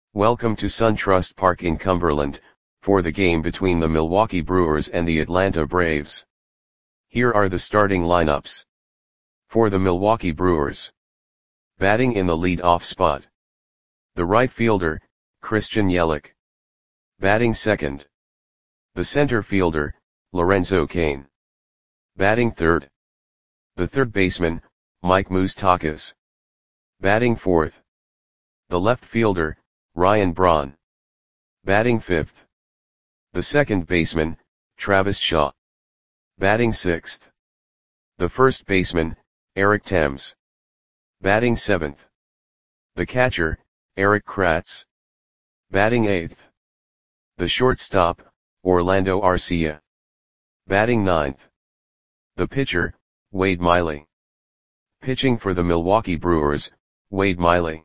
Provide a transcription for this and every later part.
Welcome to SunTrust Park in Cumberland, for the game between the Milwaukee Brewers and the Atlanta Braves. Here are the starting lineups. For the Milwaukee Brewers. Batting in the lead-off spot. The right fielder, Christian Yelich. Batting second. The center fielder, Lorenzo Cain. Batting third. The third baseman, Mike Moustakas. Batting fourth. The left fielder, Ryan Braun. Batting fifth. The second baseman, Travis Shaw. Batting sixth. The first baseman, Eric Thames. Batting seventh. The catcher, Erik Kratz. Batting eighth. The shortstop, Orlando Arcia. Batting ninth. The pitcher, Wade Miley. Pitching for the Milwaukee Brewers, Wade Miley.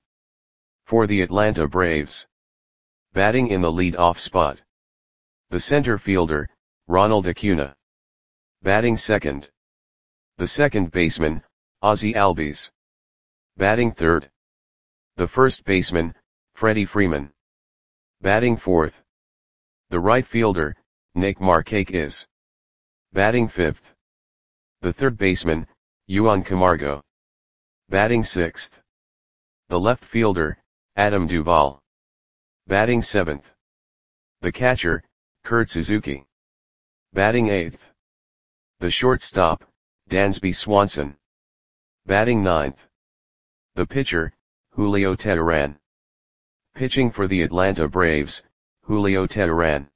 For the Atlanta Braves. Batting in the lead-off spot. The center fielder, Ronald Acuna. Batting second. The second baseman, Ozzie Albies. Batting third. The first baseman, Freddie Freeman. Batting fourth. The right fielder, Nick Markakis. Batting fifth. The third baseman, Yohan Camargo. Batting sixth. The left fielder, Adam Duvall. Batting seventh. The catcher, Kurt Suzuki. Batting eighth. The shortstop, Dansby Swanson. Batting ninth. The pitcher, Julio Teheran. Pitching for the Atlanta Braves, Julio Teheran.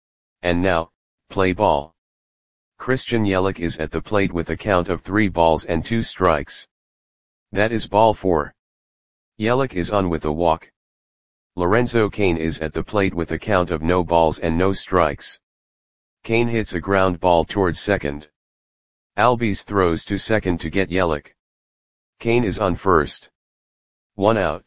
And now, play ball. Christian Yelich is at the plate with a count of 3 balls and 2 strikes. That is ball 4. Yelich is on with a walk. Lorenzo Cain is at the plate with a count of no balls and no strikes. Cain hits a ground ball towards second. Albies throws to second to get Yelich. Cain is on first. 1 out.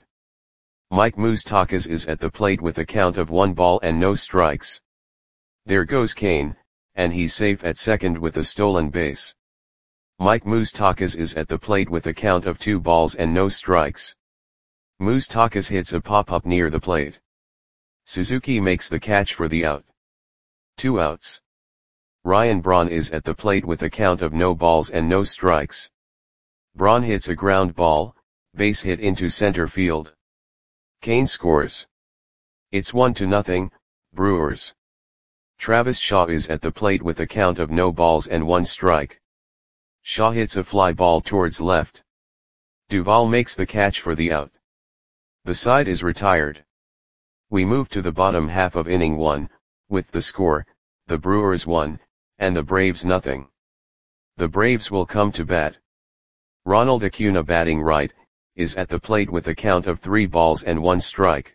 Mike Moustakas is at the plate with a count of 1 ball and no strikes. There goes Cain, and he's safe at second with a stolen base. Mike Moustakas is at the plate with a count of 2 balls and no strikes. Moustakas hits a pop-up near the plate. Suzuki makes the catch for the out. 2 outs. Ryan Braun is at the plate with a count of no balls and no strikes. Braun hits a ground ball, base hit into center field. Cain scores. It's 1-0, Brewers. Travis Shaw is at the plate with a count of no balls and 1 strike. Shaw hits a fly ball towards left. Duvall makes the catch for the out. The side is retired. We move to the bottom half of inning 1, with the score, the Brewers 1, and the Braves 0. The Braves will come to bat. Ronald Acuna batting right, is at the plate with a count of 3 balls and 1 strike.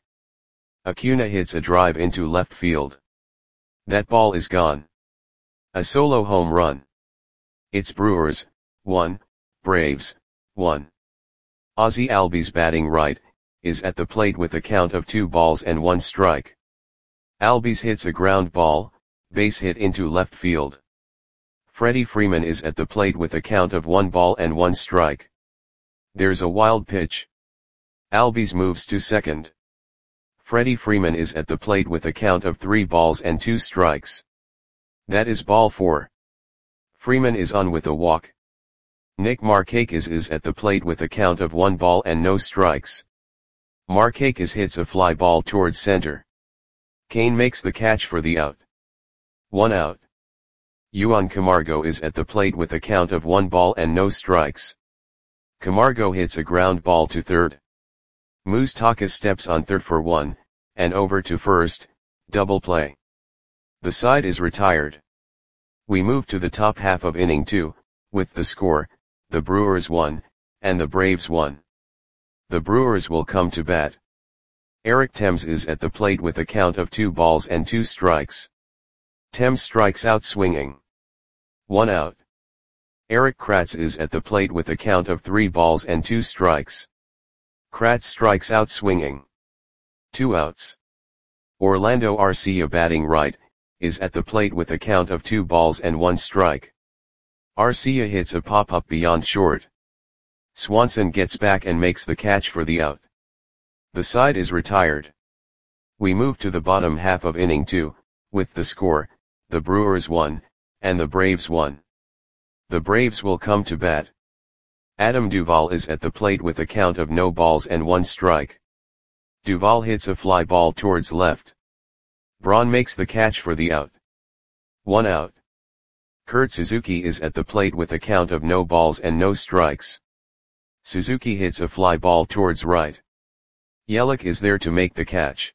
Acuna hits a drive into left field. That ball is gone. A solo home run. It's Brewers 1, Braves 1. Ozzie Albies batting right, is at the plate with a count of 2 balls and 1 strike. Albies hits a ground ball, base hit into left field. Freddie Freeman is at the plate with a count of 1 ball and 1 strike. There's a wild pitch. Albies moves to second. Freddie Freeman is at the plate with a count of 3 balls and 2 strikes. That is ball 4. Freeman is on with a walk. Nick Markakis is at the plate with a count of 1 ball and no strikes. Markakis hits a fly ball towards center. Cain makes the catch for the out. 1 out. Yohan Camargo is at the plate with a count of 1 ball and no strikes. Camargo hits a ground ball to third. Moustakas steps on third for 1, and over to first, double play. The side is retired. We move to the top half of inning 2, with the score, the Brewers 1, and the Braves 1. The Brewers will come to bat. Eric Thames is at the plate with a count of 2 balls and 2 strikes. Thames strikes out swinging. 1 out. Erik Kratz is at the plate with a count of 3 balls and 2 strikes. Kratz strikes out swinging. 2 outs. Orlando Arcia batting right, is at the plate with a count of 2 balls and 1 strike. Arcia hits a pop-up beyond short. Swanson gets back and makes the catch for the out. The side is retired. We move to the bottom half of inning 2, with the score, the Brewers 1, and the Braves 1. The Braves will come to bat. Adam Duvall is at the plate with a count of no balls and 1 strike. Duvall hits a fly ball towards left. Braun makes the catch for the out. 1 out. Kurt Suzuki is at the plate with a count of no balls and no strikes. Suzuki hits a fly ball towards right. Yelich is there to make the catch.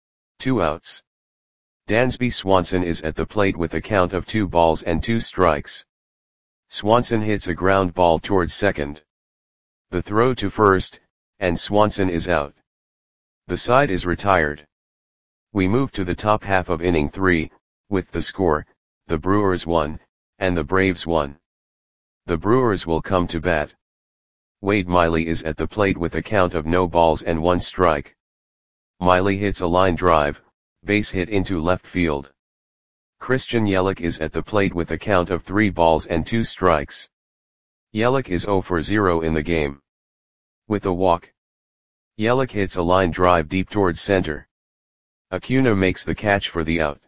2 outs. Dansby Swanson is at the plate with a count of 2 balls and 2 strikes. Swanson hits a ground ball towards second. The throw to first, and Swanson is out. The side is retired. We move to the top half of inning 3, with the score, the Brewers 1, and the Braves 1. The Brewers will come to bat. Wade Miley is at the plate with a count of no balls and 1 strike. Miley hits a line drive, base hit into left field. Christian Yelich is at the plate with a count of 3 balls and 2 strikes. Yelich is 0 for 0 in the game. With a walk. Yelich hits a line drive deep towards center. Acuna makes the catch for the out.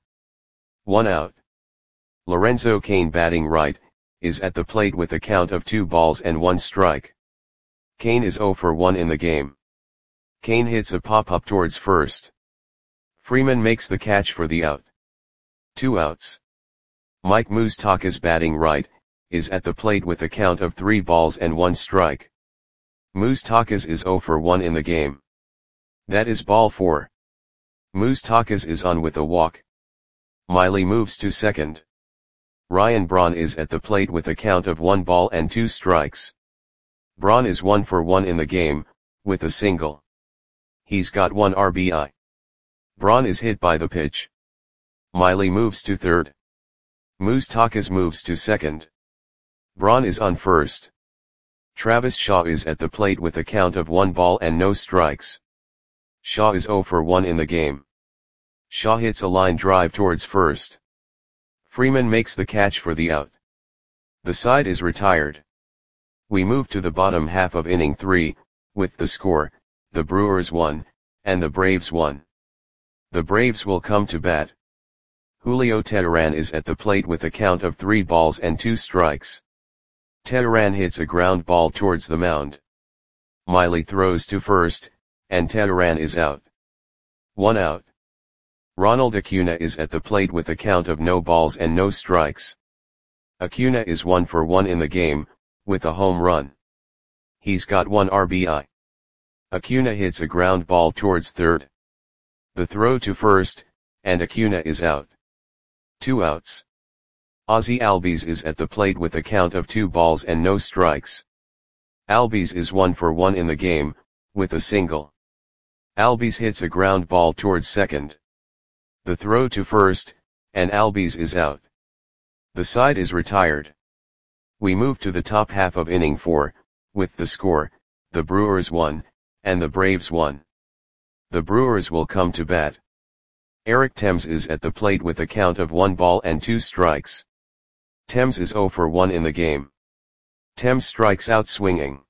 1 out. Lorenzo Cain, batting right, is at the plate with a count of 2 balls and 1 strike. Cain is 0 for 1 in the game. Cain hits a pop-up towards first. Freeman makes the catch for the out. 2 outs. Mike Moustakas, batting right, is at the plate with a count of 3 balls and 1 strike. Moustakas is 0 for 1 in the game. That is ball 4. Moustakas is on with a walk. Miley moves to second. Ryan Braun is at the plate with a count of 1 ball and 2 strikes. Braun is 1 for 1 in the game, with a single. He's got 1 RBI. Braun is hit by the pitch. Miley moves to third. Moustakas moves to second. Braun is on first. Travis Shaw is at the plate with a count of 1 ball and no strikes. Shaw is 0 for 1 in the game. Shaw hits a line drive towards first. Freeman makes the catch for the out. The side is retired. We move to the bottom half of inning 3, with the score, the Brewers 1, and the Braves 1. The Braves will come to bat. Julio Teheran is at the plate with a count of 3 balls and 2 strikes. Teheran hits a ground ball towards the mound. Miley throws to first, and Teheran is out. 1 out. Ronald Acuna is at the plate with a count of no balls and no strikes. Acuna is 1 for 1 in the game, with a home run. He's got 1 RBI. Acuna hits a ground ball towards third. The throw to first, and Acuna is out. 2 outs. Ozzie Albies is at the plate with a count of 2 balls and no strikes. Albies is 1 for 1 in the game, with a single. Albies hits a ground ball towards second. The throw to first, and Albies is out. The side is retired. We move to the top half of inning 4, with the score, the Brewers 1, and the Braves 1. The Brewers will come to bat. Eric Thames is at the plate with a count of 1 ball and 2 strikes. Thames is 0 for 1 in the game. Thames strikes out swinging.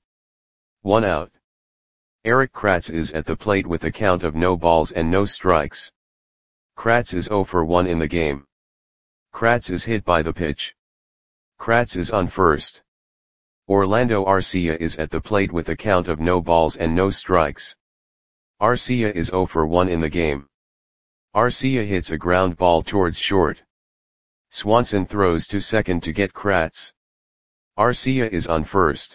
1 out. Eric Kratz is at the plate with a count of no balls and no strikes. Kratz is 0 for 1 in the game. Kratz is hit by the pitch. Kratz is on first. Orlando Arcia is at the plate with a count of no balls and no strikes. Arcia is 0 for 1 in the game. Arcia hits a ground ball towards short. Swanson throws to second to get Kratz. Arcia is on first.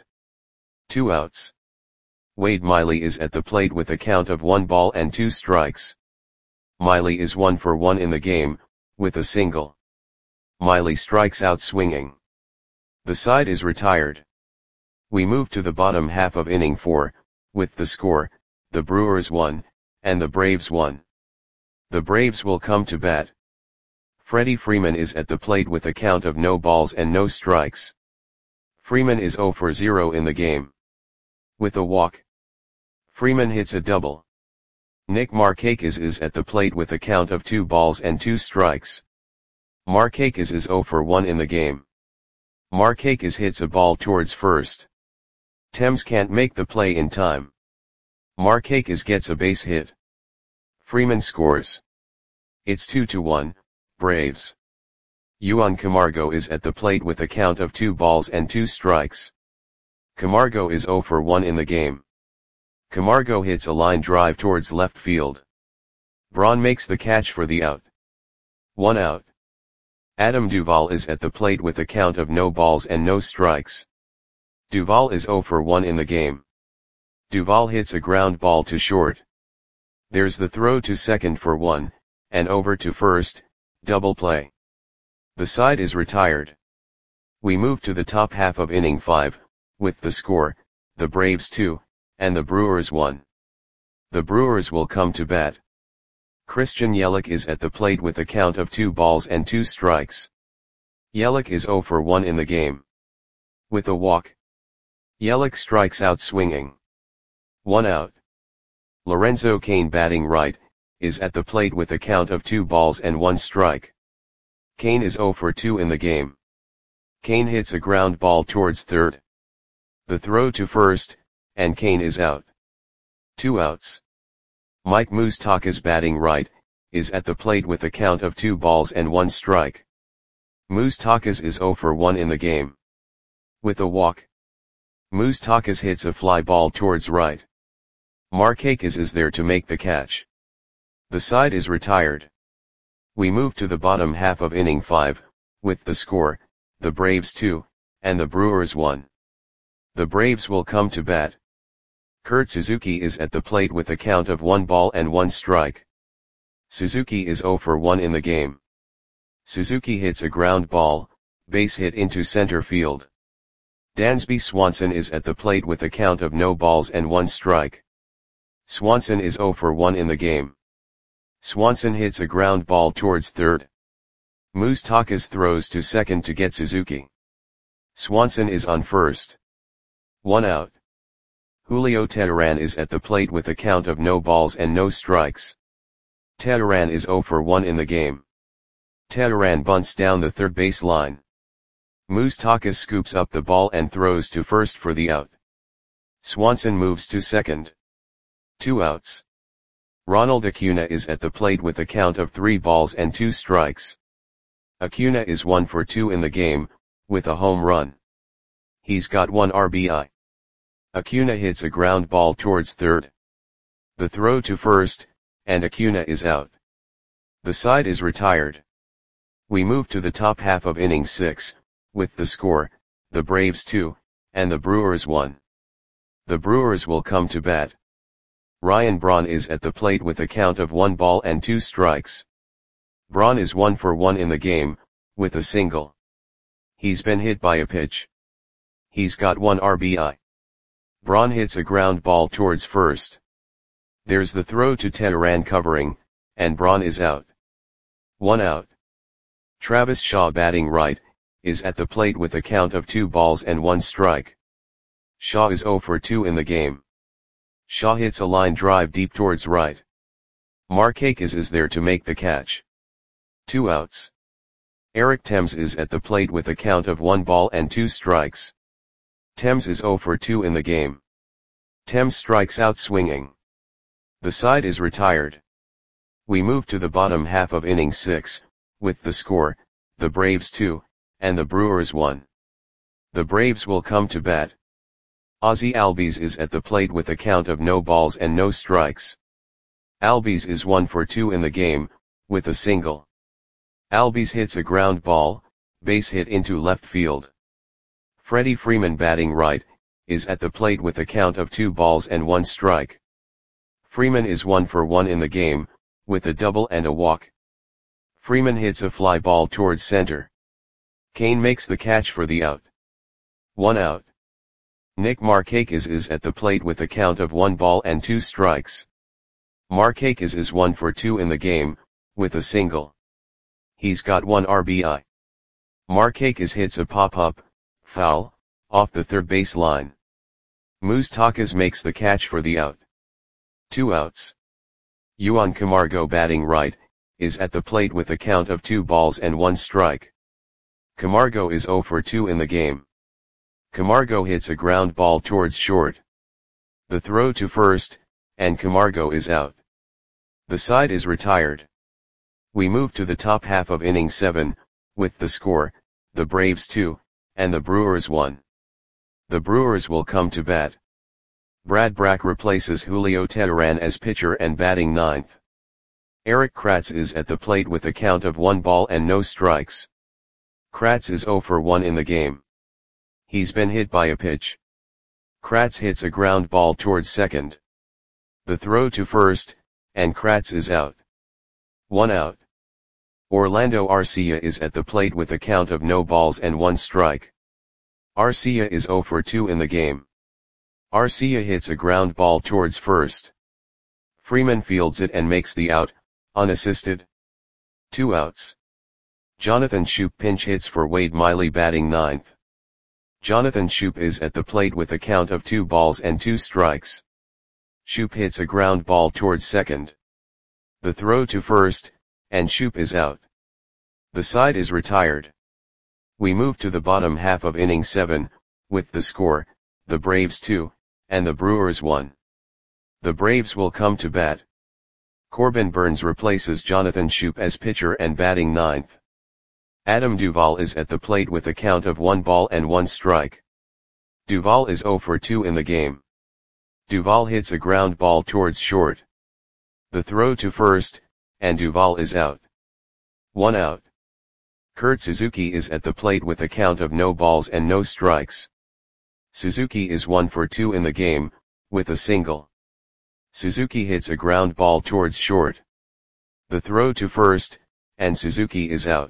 2 outs. Wade Miley is at the plate with a count of 1 ball and 2 strikes. Miley is 1 for 1 in the game, with a single. Miley strikes out swinging. The side is retired. We move to the bottom half of inning 4, with the score, the Brewers 1, and the Braves 1. The Braves will come to bat. Freddie Freeman is at the plate with a count of no balls and no strikes. Freeman is 0 for 0 in the game. With a walk. Freeman hits a double. Nick Markakis is at the plate with a count of 2 balls and 2 strikes. Markakis is 0 for 1 in the game. Markakis hits a ball towards first. Thames can't make the play in time. Markakis gets a base hit. Freeman scores. It's 2-1, Braves. Juan Camargo is at the plate with a count of 2 balls and 2 strikes. Camargo is 0 for 1 in the game. Camargo hits a line drive towards left field. Braun makes the catch for the out. 1 out. Adam Duvall is at the plate with a count of no balls and no strikes. Duvall is 0 for 1 in the game. Duvall hits a ground ball to short. There's the throw to second for 1, and over to first, double play. The side is retired. We move to the top half of inning 5, with the score, the Braves 2, and the Brewers 1. The Brewers will come to bat. Christian Yelich is at the plate with a count of 2 balls and 2 strikes. Yelich is 0 for 1 in the game. With a walk. Yelich strikes out swinging. 1 out. Lorenzo Cain, batting right, is at the plate with a count of 2 balls and 1 strike. Cain is 0 for 2 in the game. Cain hits a ground ball towards third. The throw to first, and Cain is out. 2 outs. Mike Moustakas, batting right, is at the plate with a count of 2 balls and 1 strike. Moustakas is 0 for 1 in the game. With a walk. Moustakas hits a fly ball towards right. Markakis is there to make the catch. The side is retired. We move to the bottom half of inning 5, with the score, the Braves 2, and the Brewers 1. The Braves will come to bat. Kurt Suzuki is at the plate with a count of 1 ball and 1 strike. Suzuki is 0 for 1 in the game. Suzuki hits a ground ball, base hit into center field. Dansby Swanson is at the plate with a count of no balls and 1 strike. Swanson is 0 for 1 in the game. Swanson hits a ground ball towards third. Moustakas throws to second to get Suzuki. Swanson is on first. 1 out. Julio Teheran is at the plate with a count of no balls and no strikes. Teheran is 0 for 1 in the game. Teheran bunts down the third base line. Moustakas scoops up the ball and throws to first for the out. Swanson moves to second. 2 outs. Ronald Acuna is at the plate with a count of 3 balls and 2 strikes. Acuna is 1 for 2 in the game, with a home run. He's got 1 RBI. Acuna hits a ground ball towards third. The throw to first, and Acuna is out. The side is retired. We move to the top half of inning 6, with the score, the Braves 2, and the Brewers 1. The Brewers will come to bat. Ryan Braun is at the plate with a count of 1 ball and 2 strikes. Braun is 1 for 1 in the game, with a single. He's been hit by a pitch. He's got 1 RBI. Braun hits a ground ball towards first. There's the throw to Teheran covering, and Braun is out. 1 out. Travis Shaw, batting right, is at the plate with a count of 2 balls and 1 strike. Shaw is 0 for 2 in the game. Shaw hits a line drive deep towards right. Markakis is there to make the catch. 2 outs. Eric Thames is at the plate with a count of 1 ball and 2 strikes. Thames is 0 for 2 in the game. Thames strikes out swinging. The side is retired. We move to the bottom half of inning 6, with the score, the Braves 2, and the Brewers 1. The Braves will come to bat. Ozzie Albies is at the plate with a count of no balls and no strikes. Albies is 1 for 2 in the game, with a single. Albies hits a ground ball, base hit into left field. Freddie Freeman, batting right, is at the plate with a count of 2 balls and 1 strike. Freeman is 1 for 1 in the game, with a double and a walk. Freeman hits a fly ball towards center. Cain makes the catch for the out. 1 out. Nick Markakis is at the plate with a count of 1 ball and 2 strikes. Markakis is 1 for 2 in the game, with a single. He's got 1 RBI. Markakis hits a pop-up, foul, off the third base line. Moustakas makes the catch for the out. 2 outs. Juan Camargo, batting right, is at the plate with a count of 2 balls and 1 strike. Camargo is 0 for 2 in the game. Camargo hits a ground ball towards short. The throw to first, and Camargo is out. The side is retired. We move to the top half of inning 7, with the score, the Braves 2, and the Brewers 1. The Brewers will come to bat. Brad Brach replaces Julio Teheran as pitcher and batting 9th. Erik Kratz is at the plate with a count of 1 ball and no strikes. Kratz is 0 for 1 in the game. He's been hit by a pitch. Kratz hits a ground ball towards second. The throw to first, and Kratz is out. 1 out. Orlando Arcia is at the plate with a count of no balls and 1 strike. Arcia is 0 for 2 in the game. Arcia hits a ground ball towards first. Freeman fields it and makes the out, unassisted. 2 outs. Jonathan Schoop pinch hits for Wade Miley batting 9th. Jonathan Schoop is at the plate with a count of 2 balls and 2 strikes. Schoop hits a ground ball towards second. The throw to first, and Schoop is out. The side is retired. We move to the bottom half of inning 7, with the score, the Braves 2, and the Brewers 1. The Braves will come to bat. Corbin Burns replaces Jonathan Schoop as pitcher and batting 9th. Adam Duvall is at the plate with a count of 1 ball and 1 strike. Duvall is 0 for 2 in the game. Duvall hits a ground ball towards short. The throw to first, and Duvall is out. 1 out. Kurt Suzuki is at the plate with a count of no balls and no strikes. Suzuki is 1 for 2 in the game, with a single. Suzuki hits a ground ball towards short. The throw to first, and Suzuki is out.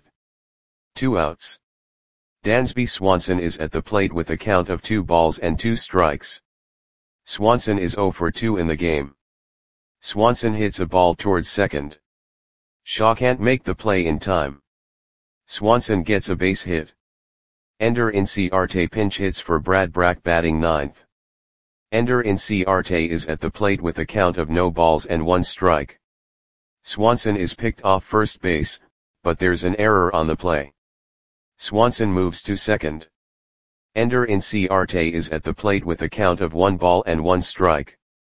2 outs. Dansby Swanson is at the plate with a count of 2 balls and 2 strikes. Swanson is 0 for 2 in the game. Swanson hits a ball towards second. Shaw can't make the play in time. Swanson gets a base hit. Ender Inciarte pinch hits for Brad Brach batting 9th. Ender Inciarte is at the plate with a count of no balls and 1 strike. Swanson is picked off first base, but there's an error on the play. Swanson moves to second. Ender Inciarte is at the plate with a count of 1 ball and 1 strike.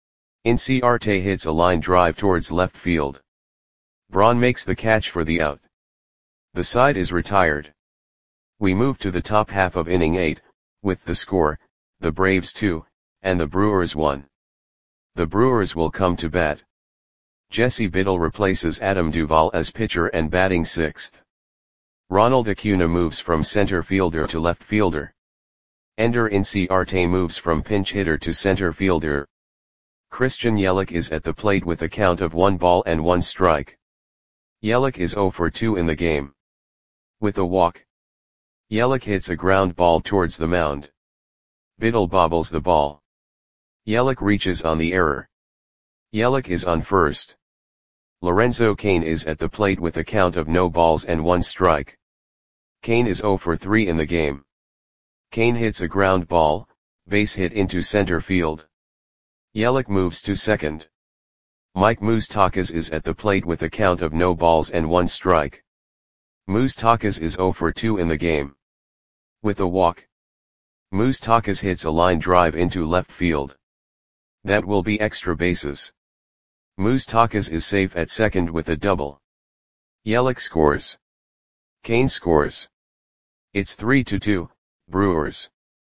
Inciarte hits a line drive towards left field. Braun makes the catch for the out. The side is retired. We move to the top half of inning 8, with the score, the Braves 2, and the Brewers 1. The Brewers will come to bat. Jesse Biddle replaces Adam Duvall as pitcher and batting 6th. Ronald Acuna moves from center fielder to left fielder. Ender Inciarte moves from pinch hitter to center fielder. Christian Yelich is at the plate with a count of 1 ball and 1 strike. Yelich is 0 for 2 in the game. With a walk. Yelich hits a ground ball towards the mound. Biddle bobbles the ball. Yelich reaches on the error. Yelich is on first. Lorenzo Cain is at the plate with a count of no balls and 1 strike. Cain is 0 for 3 in the game. Cain hits a ground ball, base hit into center field. Yelich moves to second. Mike Moustakas is at the plate with a count of no balls and 1 strike. Moustakas is 0 for 2 in the game. With a walk. Moustakas hits a line drive into left field. That will be extra bases. Moustakas is safe at second with a double. Yelich scores. Cain scores. It's 3-2, Brewers.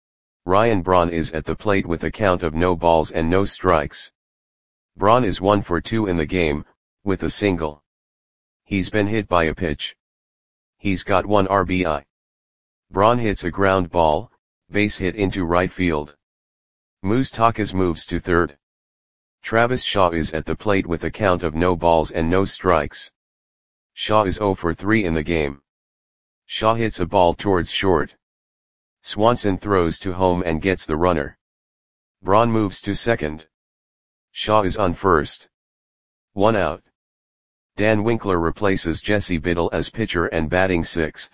Ryan Braun is at the plate with a count of no balls and no strikes. Braun is 1 for 2 in the game, with a single. He's been hit by a pitch. He's got 1 RBI. Braun hits a ground ball, base hit into right field. Moustakas moves to third. Travis Shaw is at the plate with a count of no balls and no strikes. Shaw is 0 for 3 in the game. Shaw hits a ball towards short. Swanson throws to home and gets the runner. Braun moves to second. Shaw is on first. 1 out. Dan Winkler replaces Jesse Biddle as pitcher and batting 6th.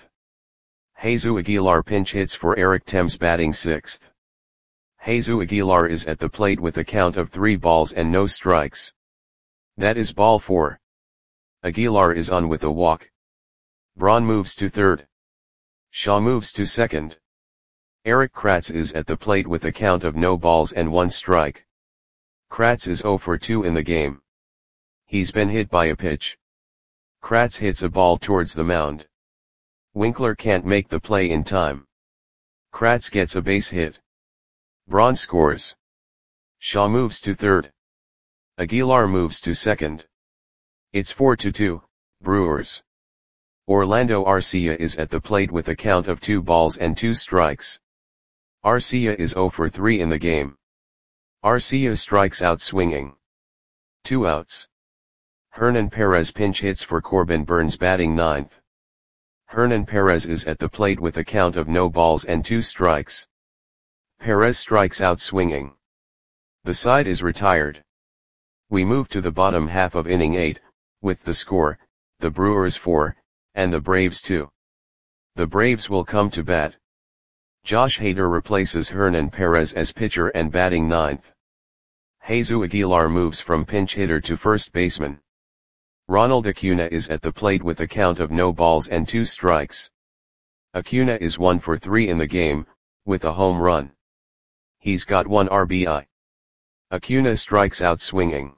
Jesus Aguilar pinch hits for Eric Thames batting 6th. Jesus Aguilar is at the plate with a count of 3 balls and no strikes. That is ball 4. Aguilar is on with a walk. Braun moves to third. Shaw moves to second. Erik Kratz is at the plate with a count of no balls and 1 strike. Kratz is 0 for 2 in the game. He's been hit by a pitch. Kratz hits a ball towards the mound. Winkler can't make the play in time. Kratz gets a base hit. Braun scores. Shaw moves to third. Aguilar moves to second. It's 4-2, Brewers. Orlando Arcia is at the plate with a count of 2 balls and 2 strikes. Arcia is 0 for 3 in the game. Arcia strikes out swinging. 2 outs. Hernan Perez pinch hits for Corbin Burns batting ninth. Hernan Perez is at the plate with a count of no balls and 2 strikes. Perez strikes out swinging. The side is retired. We move to the bottom half of inning 8, with the score, the Brewers 4, and the Braves 2. The Braves will come to bat. Josh Hader replaces Hernan Perez as pitcher and batting ninth. Jesus Aguilar moves from pinch hitter to first baseman. Ronald Acuna is at the plate with a count of no balls and 2 strikes. Acuna is 1 for 3 in the game, with a home run. He's got 1 RBI. Acuna strikes out swinging.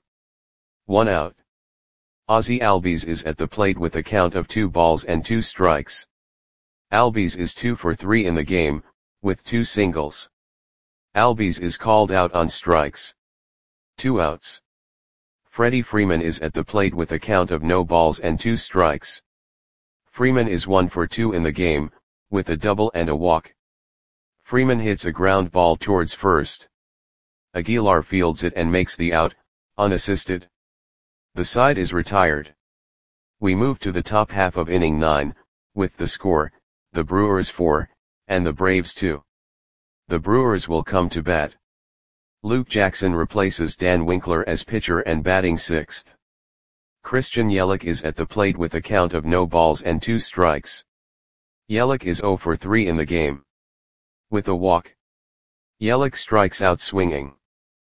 1 out. Ozzie Albies is at the plate with a count of 2 balls and 2 strikes. Albies is 2 for 3 in the game, with 2 singles. Albies is called out on strikes. 2 outs. Freddie Freeman is at the plate with a count of no balls and 2 strikes. Freeman is 1 for 2 in the game, with a double and a walk. Freeman hits a ground ball towards first. Aguilar fields it and makes the out, unassisted. The side is retired. We move to the top half of inning 9, with the score, the Brewers 4, and the Braves 2. The Brewers will come to bat. Luke Jackson replaces Dan Winkler as pitcher and batting sixth. Christian Yelich is at the plate with a count of no balls and 2 strikes. Yelich is 0 for 3 in the game. With a walk. Yelich strikes out swinging.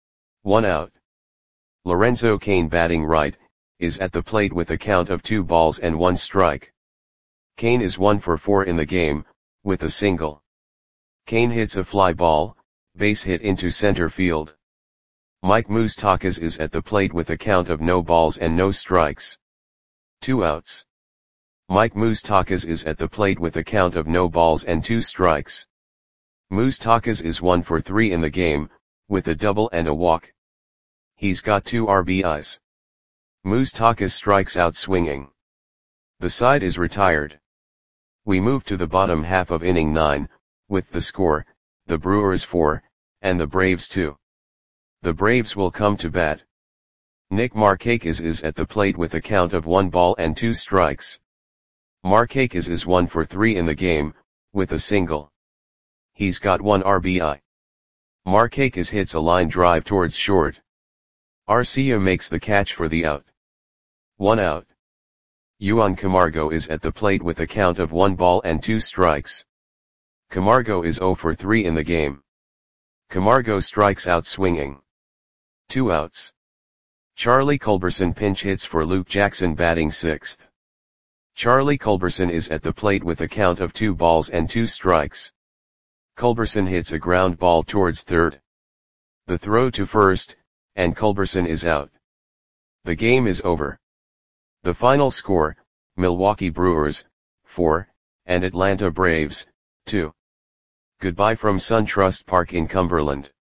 1 out. Lorenzo Cain batting right, is at the plate with a count of 2 balls and 1 strike. Cain is 1 for 4 in the game, with a single. Cain hits a fly ball, base hit into center field. Mike Moustakas is at the plate with a count of no balls and no strikes. 2 outs. Mike Moustakas is at the plate with a count of no balls and 2 strikes. Moustakas is 1 for 3 in the game, with a double and a walk. He's got 2 RBIs. Moustakas strikes out swinging. The side is retired. We move to the bottom half of inning 9, with the score, the Brewers 4, and the Braves 2. The Braves will come to bat. Nick Markakis is at the plate with a count of 1 ball and 2 strikes. Markakis is 1 for 3 in the game, with a single. He's got 1 RBI. Markakis hits a line drive towards short. Arcia makes the catch for the out. 1 out. Juan Camargo is at the plate with a count of 1 ball and 2 strikes. Camargo is 0 for 3 in the game. Camargo strikes out swinging. 2 outs. Charlie Culberson pinch hits for Luke Jackson batting sixth. Charlie Culberson is at the plate with a count of 2 balls and 2 strikes. Culberson hits a ground ball towards third. The throw to first, and Culberson is out. The game is over. The final score, Milwaukee Brewers, 4, and Atlanta Braves, 2. Goodbye from SunTrust Park in Cumberland.